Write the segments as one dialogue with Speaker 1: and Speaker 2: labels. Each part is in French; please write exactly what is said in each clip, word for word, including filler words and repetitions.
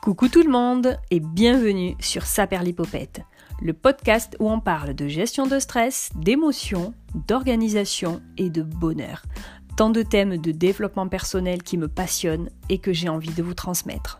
Speaker 1: Coucou tout le monde et bienvenue sur Saperlipopette, le podcast où on parle de gestion de stress, d'émotions, d'organisation et de bonheur. Tant de thèmes de développement personnel qui me passionnent et que j'ai envie de vous transmettre.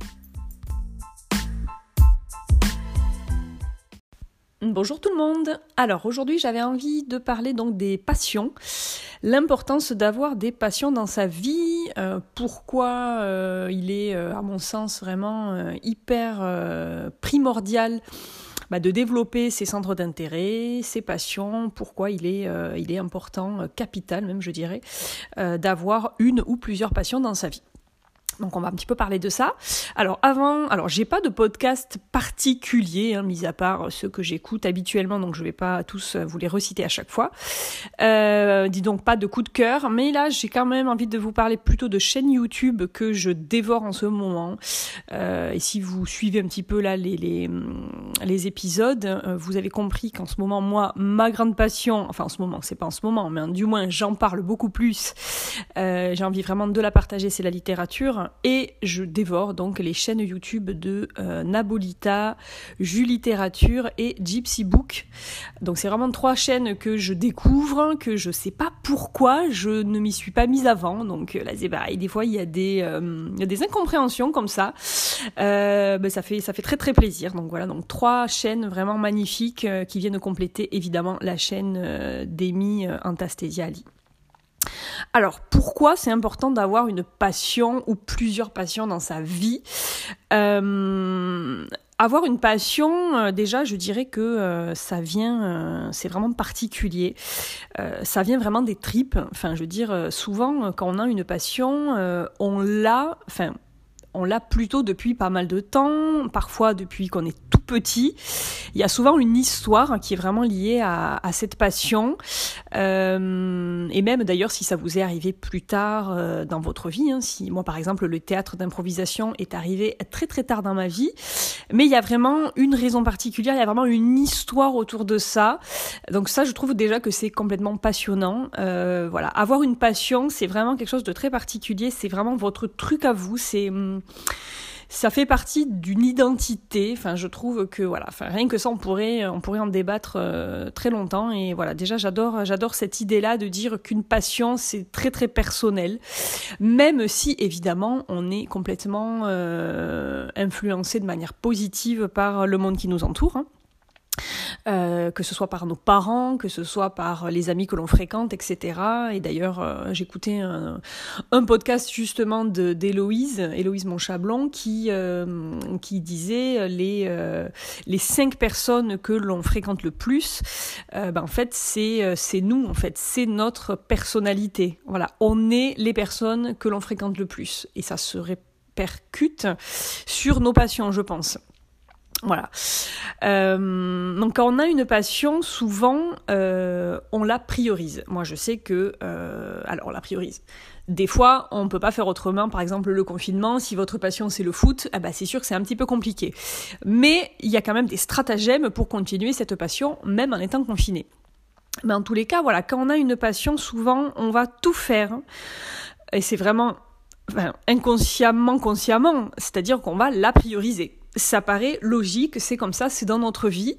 Speaker 1: Bonjour tout le monde. Alors aujourd'hui j'avais envie de parler donc des passions, l'importance d'avoir des passions dans sa vie, euh, pourquoi euh, il est euh, à mon sens vraiment euh, hyper euh, primordial bah, de développer ses centres d'intérêt, ses passions, pourquoi il est, euh, il est important, euh, capital même je dirais, euh, d'avoir une ou plusieurs passions dans sa vie. Donc on va un petit peu parler de ça. Alors avant, alors j'ai pas de podcast particulier, hein, mis à part ceux que j'écoute habituellement, donc je vais pas tous vous les reciter à chaque fois. Euh, dis donc pas de coup de cœur, mais là j'ai quand même envie de vous parler plutôt de chaînes YouTube que je dévore en ce moment. Euh, et si vous suivez un petit peu là les les, les épisodes, euh, vous avez compris qu'en ce moment moi ma grande passion, enfin en ce moment c'est pas en ce moment, mais hein, du moins j'en parle beaucoup plus. Euh, j'ai envie vraiment de la partager, c'est la littérature. Et je dévore donc les chaînes YouTube de euh, Nabolita, Julittérature et Gypsy Book. Donc c'est vraiment trois chaînes que je découvre, que je sais pas pourquoi je ne m'y suis pas mise avant. Donc là c'est pareil, des fois il y a des, euh, il y a des incompréhensions comme ça. Euh, ben, ça fait ça fait très très plaisir. Donc voilà, donc trois chaînes vraiment magnifiques euh, qui viennent compléter évidemment la chaîne euh, d'Amy euh, Antastasia Ali. Alors, pourquoi c'est important d'avoir une passion ou plusieurs passions dans sa vie ? euh, Avoir une passion, euh, déjà, je dirais que euh, ça vient, euh, c'est vraiment particulier. Euh, ça vient vraiment des tripes. Enfin, je veux dire, euh, souvent, quand on a une passion, euh, on l'a... Enfin, on l'a plutôt depuis pas mal de temps, parfois depuis qu'on est tout petit. Il y a souvent une histoire qui est vraiment liée à, à cette passion. Euh, et même d'ailleurs, si ça vous est arrivé plus tard euh, dans votre vie, hein, si moi par exemple le théâtre d'improvisation est arrivé très très tard dans ma vie, mais il y a vraiment une raison particulière, il y a vraiment une histoire autour de ça. Donc ça, je trouve déjà que c'est complètement passionnant. Euh, voilà, avoir une passion, c'est vraiment quelque chose de très particulier. C'est vraiment votre truc à vous. C'est Ça fait partie d'une identité. Enfin, je trouve que voilà, enfin rien que ça, on pourrait, on pourrait en débattre euh, très longtemps. Et voilà, déjà, j'adore, j'adore cette idée-là de dire qu'une passion, c'est très très personnel, même si évidemment, on est complètement euh, influencé de manière positive par le monde qui nous entoure. Hein. Euh, que ce soit par nos parents, que ce soit par les amis que l'on fréquente, et cetera. Et d'ailleurs, euh, j'écoutais un, un podcast justement de, d'Héloïse, Héloïse Monchablon, qui, euh, qui disait les, euh, les cinq personnes que l'on fréquente le plus, euh, ben en fait, c'est, c'est nous, en fait, c'est notre personnalité. Voilà, on est les personnes que l'on fréquente le plus. Et ça se répercute sur nos passions, je pense. Voilà. Euh, donc quand on a une passion, souvent euh, on la priorise. Moi, je sais que, euh, alors on la priorise. Des fois, on peut pas faire autrement. Par exemple, le confinement, si votre passion c'est le foot, eh ben, c'est sûr que c'est un petit peu compliqué. Mais il y a quand même des stratagèmes pour continuer cette passion, même en étant confiné. Mais en tous les cas, voilà, quand on a une passion, souvent on va tout faire, et c'est vraiment, enfin, inconsciemment, consciemment, c'est-à-dire qu'on va la prioriser. Ça paraît logique, c'est comme ça, c'est dans notre vie.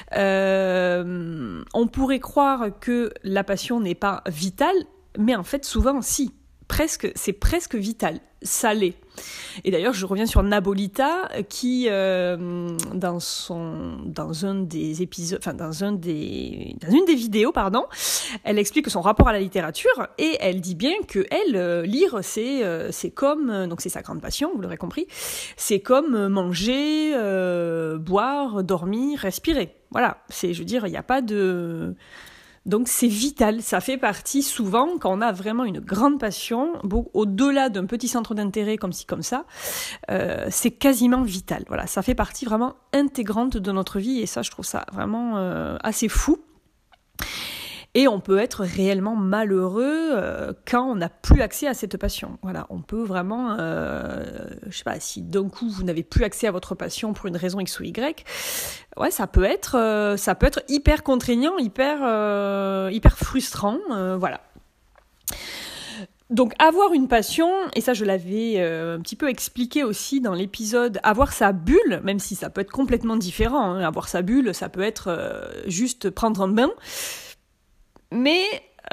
Speaker 1: Euh, on pourrait croire que la passion n'est pas vitale, mais en fait, souvent, si. Presque, c'est presque vital, ça l'est. Et d'ailleurs, je reviens sur Nabolita, qui, euh, dans son, dans un des épisodes, enfin, dans un des, dans une des vidéos, pardon, elle explique son rapport à la littérature, et elle dit bien que elle, euh, lire, c'est, euh, c'est comme, euh, donc c'est sa grande passion, vous l'aurez compris, c'est comme manger, euh, boire, dormir, respirer. Voilà. C'est, je veux dire, il n'y a pas de, donc c'est vital, ça fait partie souvent, quand on a vraiment une grande passion, au-delà d'un petit centre d'intérêt comme ci, comme ça, euh, c'est quasiment vital. Voilà, ça fait partie vraiment intégrante de notre vie et ça, je trouve ça vraiment euh, assez fou. Et on peut être réellement malheureux euh, quand on n'a plus accès à cette passion. Voilà, on peut vraiment, euh, je sais pas, si d'un coup vous n'avez plus accès à votre passion pour une raison X ou Y, ouais, ça peut être, euh, ça peut être hyper contraignant, hyper, euh, hyper frustrant, euh, voilà. Donc avoir une passion, et ça je l'avais euh, un petit peu expliqué aussi dans l'épisode, avoir sa bulle, même si ça peut être complètement différent, hein, avoir sa bulle, ça peut être euh, juste prendre un bain, mais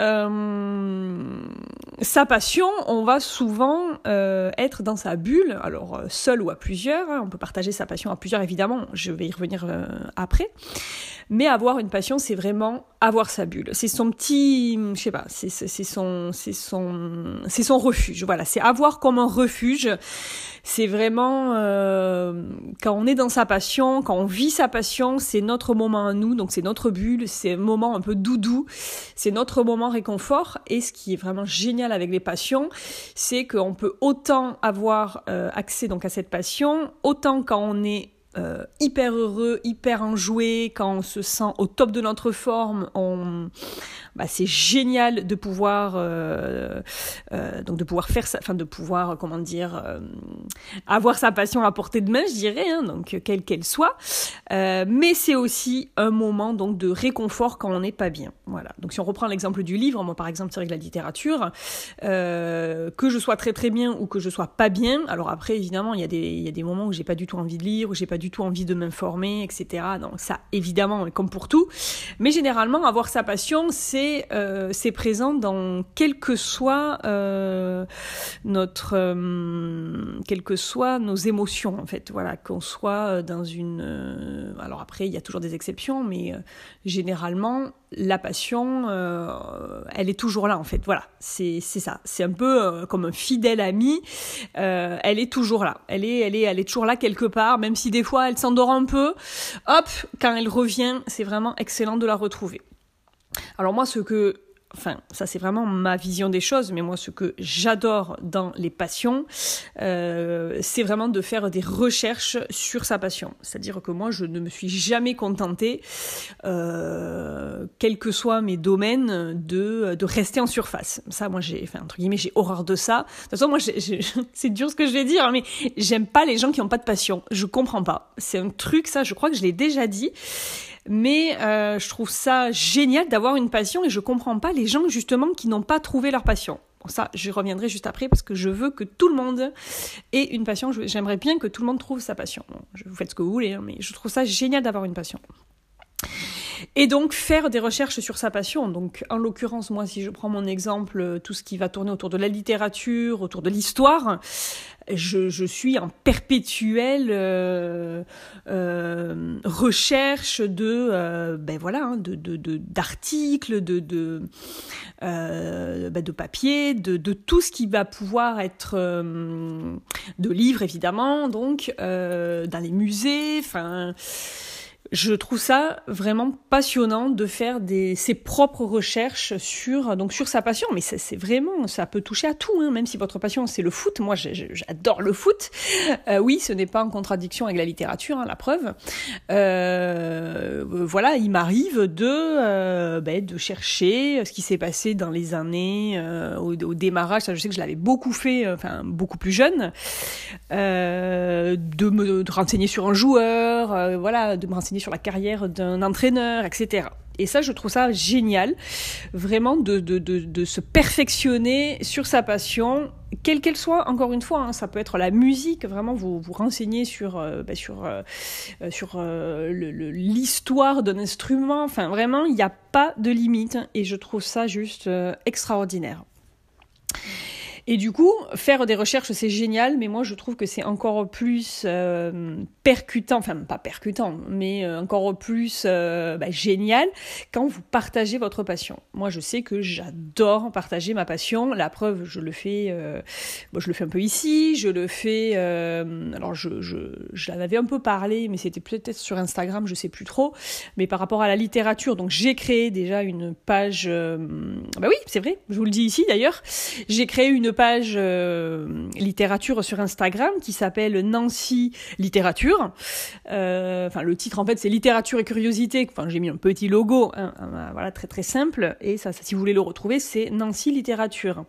Speaker 1: euh, sa passion, on va souvent euh, être dans sa bulle, alors seul ou à plusieurs, hein, on peut partager sa passion à plusieurs évidemment, je vais y revenir euh, après. Mais avoir une passion, c'est vraiment avoir sa bulle. C'est son petit, je sais pas, c'est, c'est, c'est son, c'est son, c'est son refuge. Voilà, c'est avoir comme un refuge. C'est vraiment euh, quand on est dans sa passion, quand on vit sa passion, c'est notre moment à nous. Donc c'est notre bulle, c'est un moment un peu doudou, c'est notre moment réconfort. Et ce qui est vraiment génial avec les passions, c'est qu'on peut autant avoir euh, accès donc à cette passion, autant quand on est Euh, hyper heureux, hyper enjoué, quand on se sent au top de notre forme, on... bah, c'est génial de pouvoir euh, euh, donc de pouvoir faire ça, enfin de pouvoir comment dire euh, avoir sa passion à portée de main, je dirais, hein, donc quelle qu'elle soit. Euh, mais c'est aussi un moment donc de réconfort quand on n'est pas bien. Voilà. Donc si on reprend l'exemple du livre, moi par exemple, c'est avec la littérature, euh, que je sois très très bien ou que je sois pas bien. Alors après évidemment il y a des il y a des moments où j'ai pas du tout envie de lire, où j'ai pas du tout envie de m'informer, et cetera. Donc ça, évidemment, comme pour tout. Mais généralement, avoir sa passion, c'est euh, c'est présent dans quel que soit euh, notre, euh, quelles que soient nos émotions, en fait. Voilà, qu'on soit dans une. Euh, alors après, il y a toujours des exceptions, mais euh, généralement, la passion, euh, elle est toujours là, en fait. Voilà, c'est c'est ça. C'est un peu euh, comme un fidèle ami. Euh, elle est toujours là. Elle est, elle est, elle est toujours là quelque part, même si des fois elle s'endort un peu. Hop, quand elle revient, c'est vraiment excellent de la retrouver. Alors moi, ce que Enfin, ça c'est vraiment ma vision des choses, mais moi ce que j'adore dans les passions, euh, c'est vraiment de faire des recherches sur sa passion. C'est-à-dire que moi je ne me suis jamais contentée, euh, quels que soient mes domaines, de, de rester en surface. Ça moi j'ai, enfin entre guillemets, j'ai horreur de ça. De toute façon moi j'ai, j'ai, c'est dur ce que je vais dire, mais j'aime pas les gens qui n'ont pas de passion. Je comprends pas. C'est un truc, ça je crois que je l'ai déjà dit. Mais euh, je trouve ça génial d'avoir une passion et je comprends pas les gens justement qui n'ont pas trouvé leur passion. Bon, ça, je reviendrai juste après parce que je veux que tout le monde ait une passion. J'aimerais bien que tout le monde trouve sa passion. Bon, vous faites ce que vous voulez, hein, mais je trouve ça génial d'avoir une passion. Et donc faire des recherches sur sa passion. Donc en l'occurrence, moi, si je prends mon exemple, tout ce qui va tourner autour de la littérature, autour de l'histoire, je, je suis en perpétuelle euh, euh, recherche de, euh, ben voilà, hein, de, de, de d'articles, de de euh, ben de papiers, de, de tout ce qui va pouvoir être euh, de livres évidemment, donc euh, dans les musées, enfin. Je trouve ça vraiment passionnant de faire des, ses propres recherches sur, donc sur sa passion. Mais c'est, c'est vraiment, ça peut toucher à tout, hein, même si votre passion c'est le foot. Moi, j'adore le foot. Euh, oui, ce n'est pas en contradiction avec la littérature, hein, la preuve. Euh, voilà, il m'arrive de, euh, ben, de chercher ce qui s'est passé dans les années euh, au, au démarrage. Ça, je sais que je l'avais beaucoup fait, euh, enfin beaucoup plus jeune, euh, de me de renseigner sur un joueur, euh, voilà, de me renseigner sur la carrière d'un entraîneur, et cetera. Et ça, je trouve ça génial, vraiment de, de, de, de se perfectionner sur sa passion, quelle qu'elle soit, encore une fois, hein, ça peut être la musique, vraiment vous vous renseignez sur, euh, bah, sur, euh, sur euh, le, le, l'histoire d'un instrument, enfin vraiment, il n'y a pas de limite, et je trouve ça juste euh, extraordinaire. Et du coup, faire des recherches, c'est génial, mais moi, je trouve que c'est encore plus euh, percutant, enfin, pas percutant, mais encore plus euh, bah, génial quand vous partagez votre passion. Moi, je sais que j'adore partager ma passion. La preuve, je le fais, euh, bon, je le fais un peu ici, je le fais... Euh, alors, je, je, je l'en avais un peu parlé, mais c'était peut-être sur Instagram, je sais plus trop. Mais par rapport à la littérature, donc j'ai créé déjà une page... Euh, bah oui, c'est vrai, je vous le dis ici d'ailleurs. J'ai créé une page euh, littérature sur Instagram qui s'appelle Nancy Littérature. Euh, enfin, le titre en fait c'est Littérature et Curiosité. Enfin, j'ai mis un petit logo, hein, hein, voilà, très très simple. Et ça, ça, si vous voulez le retrouver, c'est Nancy Littérature.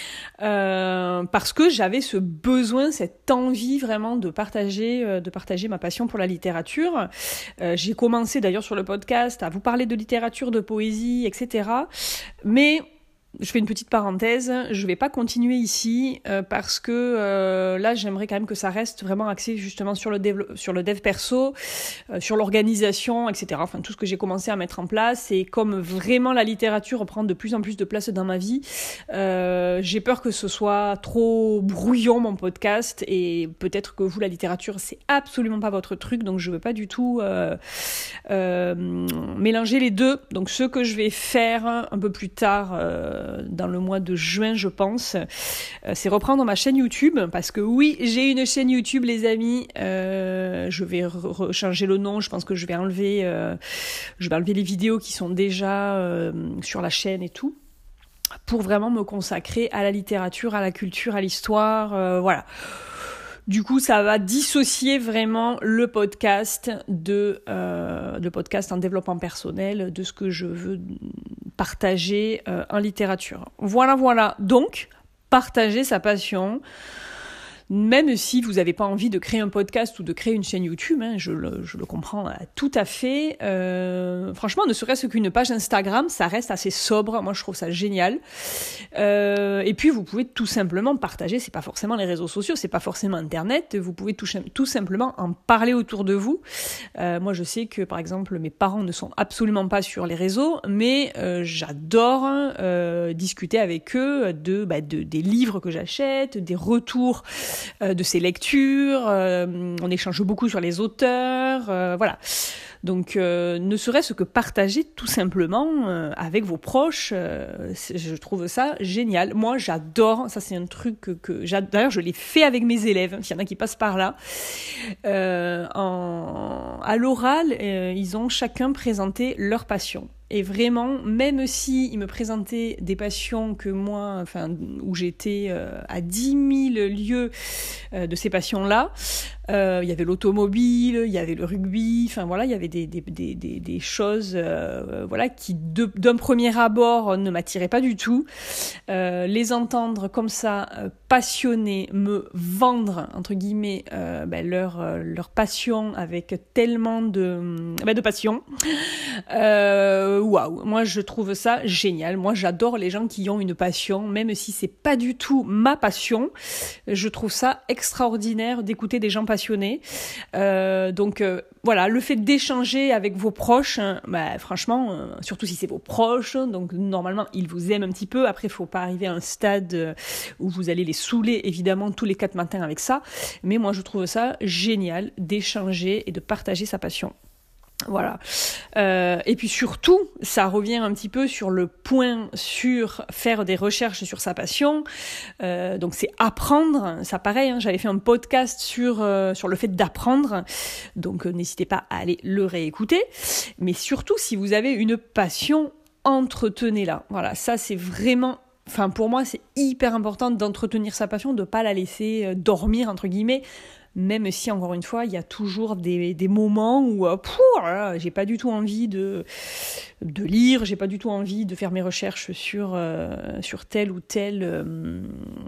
Speaker 1: Euh, parce que j'avais ce besoin, cette envie vraiment de partager, euh, de partager ma passion pour la littérature. Euh, j'ai commencé d'ailleurs sur le podcast à vous parler de littérature, de poésie, et cetera. Mais je fais une petite parenthèse, je vais pas continuer ici euh, parce que euh, là j'aimerais quand même que ça reste vraiment axé justement sur le dev, sur le dev perso, euh, sur l'organisation, et cetera. Enfin tout ce que j'ai commencé à mettre en place, et comme vraiment la littérature prend de plus en plus de place dans ma vie, euh, j'ai peur que ce soit trop brouillon mon podcast, et peut-être que vous la littérature c'est absolument pas votre truc, donc je veux pas du tout euh, euh, mélanger les deux. Donc ce que je vais faire un peu plus tard euh, dans le mois de juin, je pense, euh, c'est reprendre ma chaîne YouTube, parce que oui, j'ai une chaîne YouTube, les amis. Euh, je vais re- changer le nom. Je pense que je vais enlever, euh, je vais enlever les vidéos qui sont déjà euh, sur la chaîne et tout, pour vraiment me consacrer à la littérature, à la culture, à l'histoire. Euh, voilà. Du coup, ça va dissocier vraiment le podcast de euh, le podcast en développement personnel de ce que je veux partager euh, en littérature. Voilà, voilà. Donc, partager sa passion. Même si vous n'avez pas envie de créer un podcast ou de créer une chaîne YouTube, hein, je, le, je le comprends tout à fait. Euh, franchement, ne serait-ce qu'une page Instagram, ça reste assez sobre. Moi, je trouve ça génial. Euh, et puis, vous pouvez tout simplement partager. C'est pas forcément les réseaux sociaux, c'est pas forcément Internet. Vous pouvez tout, tout simplement en parler autour de vous. Euh, moi, je sais que, par exemple, mes parents ne sont absolument pas sur les réseaux, mais euh, j'adore euh, discuter avec eux de, bah, de des livres que j'achète, des retours Euh, de ses lectures, euh, on échange beaucoup sur les auteurs, euh, voilà. Donc, euh, ne serait-ce que partager tout simplement euh, avec vos proches, euh, je trouve ça génial. Moi, j'adore, ça c'est un truc que, que j'adore. D'ailleurs, je l'ai fait avec mes élèves, s'il y en a qui passent par là. Euh, en, à l'oral, euh, ils ont chacun présenté leur passion. Et vraiment, même si ils me présentaient des passions que moi, enfin, où j'étais euh, à dix mille lieues euh, de ces passions-là, euh, il y avait l'automobile, il y avait le rugby, enfin voilà, il y avait des, des, des, des, des choses euh, voilà, qui de, d'un premier abord ne m'attiraient pas du tout. Euh, les entendre comme ça, euh, passionnés, me vendre, entre guillemets, euh, ben, leur, euh, leur passion avec tellement de, ben, de passion, euh, waouh, moi je trouve ça génial. Moi j'adore les gens qui ont une passion, même si c'est pas du tout ma passion. Je trouve ça extraordinaire d'écouter des gens passionnés. Euh, donc euh, voilà, le fait d'échanger avec vos proches, hein, bah, franchement, euh, surtout si c'est vos proches, donc normalement ils vous aiment un petit peu. Après, il faut pas arriver à un stade euh, où vous allez les saouler évidemment tous les quatre matins avec ça. Mais moi je trouve ça génial d'échanger et de partager sa passion. Voilà. Euh, et puis surtout, ça revient un petit peu sur le point sur faire des recherches sur sa passion. Euh, donc c'est apprendre. Ça pareil, hein, j'avais fait un podcast sur euh, sur le fait d'apprendre. Donc euh, n'hésitez pas à aller le réécouter. Mais surtout, si vous avez une passion, entretenez-la. Voilà, ça c'est vraiment. Enfin, pour moi, c'est hyper important d'entretenir sa passion, de pas la laisser euh, dormir entre guillemets. Même si, encore une fois, il y a toujours des, des moments où euh, pff, là, j'ai pas du tout envie de, de lire, j'ai pas du tout envie de faire mes recherches sur, euh, sur tel ou tel euh,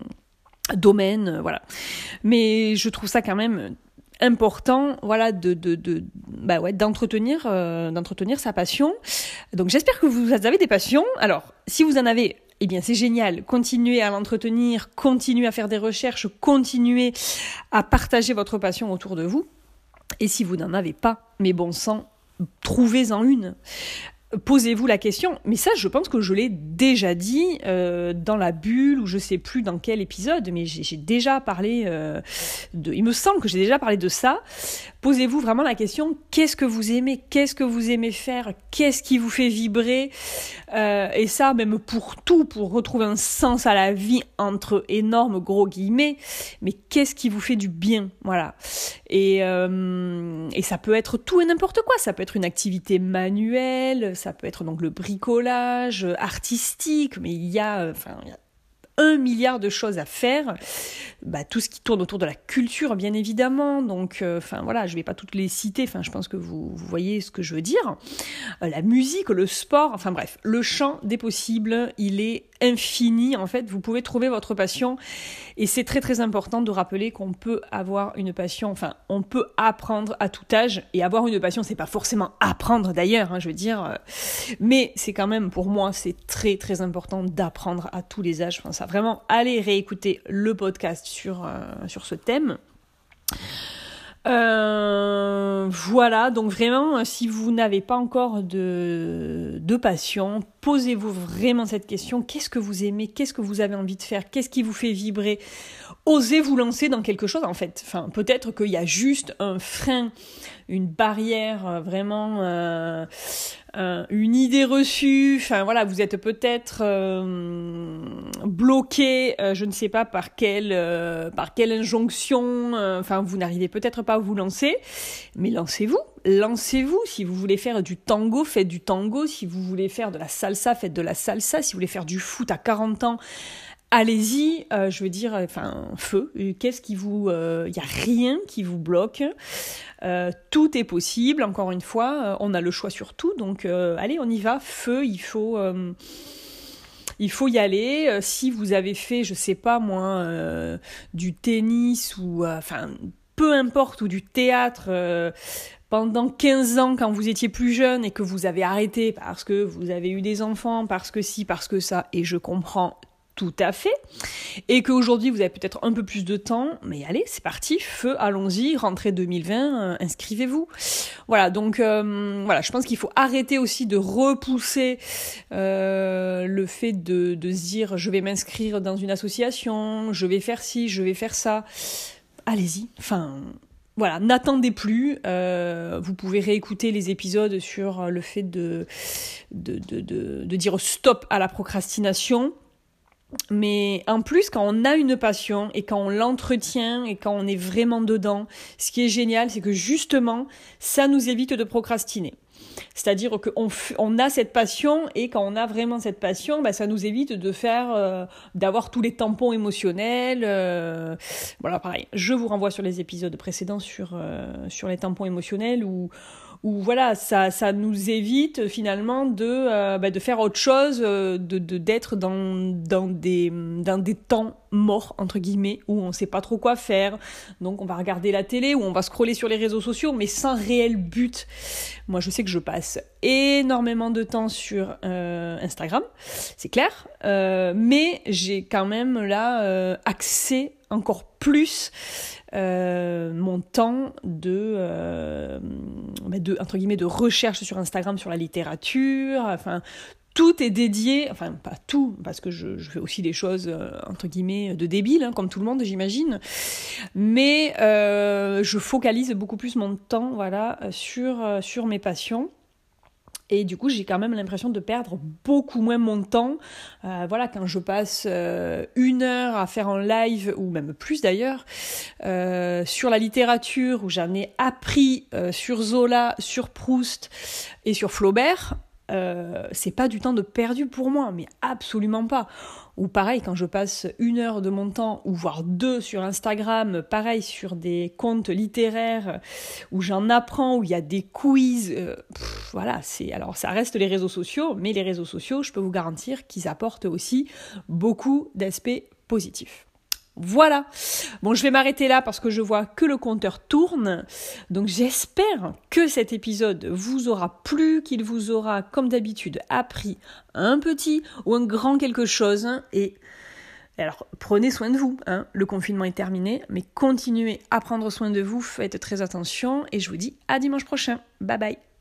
Speaker 1: domaine, euh, voilà. Mais je trouve ça quand même important, voilà, de, de, de, bah ouais, d'entretenir, euh, d'entretenir sa passion. Donc j'espère que vous avez des passions. Alors, si vous en avez, eh bien, c'est génial. Continuez à l'entretenir, continuez à faire des recherches, continuez à partager votre passion autour de vous. Et si vous n'en avez pas, mais bon sang, trouvez-en une. Posez-vous la question, mais ça je pense que je l'ai déjà dit euh, dans la bulle, ou je sais plus dans quel épisode, mais j'ai, j'ai déjà parlé euh, de, il me semble que j'ai déjà parlé de ça. Posez-vous vraiment la question, qu'est-ce que vous aimez, qu'est-ce que vous aimez faire, qu'est-ce qui vous fait vibrer, euh, et ça même pour tout, pour retrouver un sens à la vie entre énormes gros guillemets, mais qu'est-ce qui vous fait du bien, voilà. Et, euh, et ça peut être tout et n'importe quoi, ça peut être une activité manuelle, ça peut être donc le bricolage artistique, mais il y a, enfin, il y a un milliard de choses à faire, bah, tout ce qui tourne autour de la culture bien évidemment, donc euh, enfin voilà, je vais pas toutes les citer, enfin je pense que vous, vous voyez ce que je veux dire, euh, la musique, le sport, enfin bref, le champ des possibles il est infini, en fait, vous pouvez trouver votre passion. Et c'est très très important de rappeler qu'on peut avoir une passion, enfin, on peut apprendre à tout âge. Et avoir une passion, c'est pas forcément apprendre d'ailleurs, hein, je veux dire. Mais c'est quand même, pour moi, c'est très très important d'apprendre à tous les âges. Enfin, ça, vraiment, allez réécouter le podcast sur, euh, sur ce thème. Euh, voilà, donc vraiment, si vous n'avez pas encore de, de passion, posez-vous vraiment cette question. Qu'est-ce que vous aimez? Qu'est-ce que vous avez envie de faire? Qu'est-ce qui vous fait vibrer? Osez vous lancer dans quelque chose, en fait. Enfin, peut-être qu'il y a juste un frein, une barrière, vraiment euh, euh, une idée reçue. Enfin, voilà, vous êtes peut-être euh, bloqué, euh, je ne sais pas par quelle, euh, par quelle injonction. Euh, enfin, vous n'arrivez peut-être pas à vous lancer, mais lancez-vous. Lancez-vous. Si vous voulez faire du tango, faites du tango. Si vous voulez faire de la salsa, faites de la salsa. Si vous voulez faire du foot à quarante ans, allez-y, euh, je veux dire, enfin, feu. Qu'est-ce qui vous... Il euh, n'y a rien qui vous bloque. Euh, tout est possible, encore une fois. Euh, on a le choix sur tout. Donc, euh, allez, on y va. Feu, il faut... Euh, il faut y aller. Euh, si vous avez fait, je sais pas moi, euh, du tennis ou... Enfin, euh, peu importe, ou du théâtre... Euh, pendant quinze ans, quand vous étiez plus jeune et que vous avez arrêté parce que vous avez eu des enfants, parce que ci, parce que ça, et je comprends tout à fait, et qu'aujourd'hui vous avez peut-être un peu plus de temps, mais allez, c'est parti, feu, allons-y, rentrée deux mille vingt, euh, inscrivez-vous. Voilà, donc euh, voilà, je pense qu'il faut arrêter aussi de repousser euh, le fait de, de se dire je vais m'inscrire dans une association, je vais faire ci, je vais faire ça. Allez-y, enfin... Voilà, n'attendez plus. Euh, vous pouvez réécouter les épisodes sur le fait de, de, de, de, de dire stop à la procrastination. Mais en plus, quand on a une passion et quand on l'entretient et quand on est vraiment dedans, ce qui est génial, c'est que justement, ça nous évite de procrastiner. C'est-à-dire qu'on on a cette passion et quand on a vraiment cette passion, bah, ça nous évite de faire, euh, d'avoir tous les tampons émotionnels. Euh, voilà, pareil. Je vous renvoie sur les épisodes précédents sur euh, sur les tampons émotionnels où où voilà, ça ça nous évite finalement de euh, bah, de faire autre chose, de, de d'être dans dans des dans des temps morts entre guillemets où on sait pas trop quoi faire. Donc on va regarder la télé ou on va scroller sur les réseaux sociaux mais sans réel but. Moi je sais que je passe énormément de temps sur euh, Instagram, c'est clair, euh, mais j'ai quand même là euh, axé encore plus euh, mon temps de, euh, de entre guillemets de recherche sur Instagram sur la littérature, enfin tout est dédié, enfin pas tout, parce que je, je fais aussi des choses euh, entre guillemets de débiles, hein, comme tout le monde j'imagine, mais euh, je focalise beaucoup plus mon temps, voilà, sur euh, sur mes passions. Et du coup, j'ai quand même l'impression de perdre beaucoup moins mon temps. Euh, voilà, quand je passe euh, une heure à faire un live, ou même plus d'ailleurs, euh, sur la littérature, où j'en ai appris euh, sur Zola, sur Proust et sur Flaubert, euh, c'est pas du temps de perdu pour moi, mais absolument pas. Ou pareil, quand je passe une heure de mon temps, ou voire deux sur Instagram, pareil, sur des comptes littéraires, où j'en apprends, où il y a des quiz, euh, pff, voilà, c'est, alors ça reste les réseaux sociaux, mais les réseaux sociaux, je peux vous garantir qu'ils apportent aussi beaucoup d'aspects positifs. Voilà. Bon, je vais m'arrêter là parce que je vois que le compteur tourne. Donc j'espère que cet épisode vous aura plu, qu'il vous aura, comme d'habitude, appris un petit ou un grand quelque chose. Et alors, prenez soin de vous. Hein. Le confinement est terminé, mais continuez à prendre soin de vous. Faites très attention et je vous dis à dimanche prochain. Bye bye.